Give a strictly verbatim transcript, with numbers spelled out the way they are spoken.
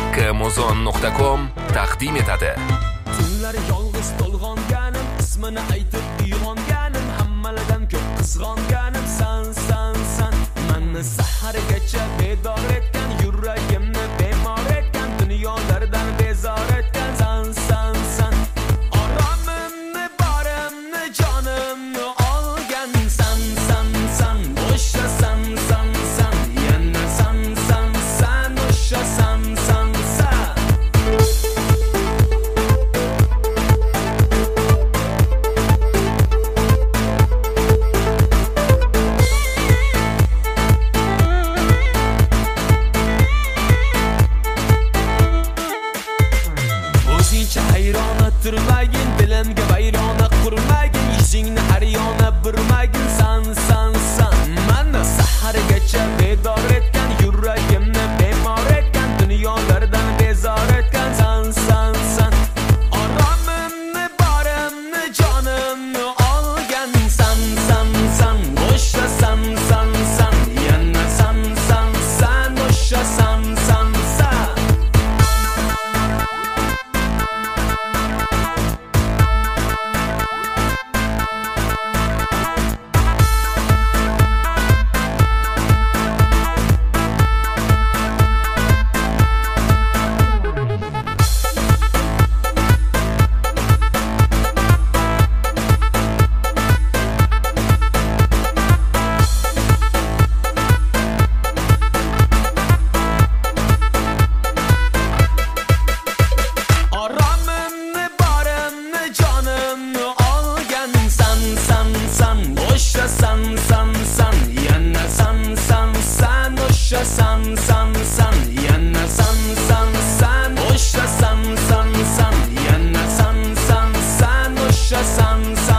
Kmozon nuqta com taqdim etadi. Tunlar yolg'iz to'lg'onganim, ismini aytib uyg'onganim, hammalardan ko'p qizg'onganim san san san. Meni sahargacha bedor etgan, yuragimni bemor etgan, dunyolardan bezor etgan san san san. Oromimni, borimni, jonimni olgan san san san. O'sha san san san, yana san san san, o'sha san san san. O'zingcha hayrona turmagin, dilimga vayrona qurmagin, yuzingni har yona burmagin san san san. Meni sahargacha bedor etgan, yuragimni bemor etgan, dunyolardan bezor etgan san san san. Oromimni, borimni, jonimni olgan san san san. O'sha san san san, yana san san san, o'sha san san san. Oromimni, borimni, jonimni olgan san san san. O'sha san san san, yana san san san, o'sha san san san, yana san san san, o'sha san san san, yana san san san, o'sha san san.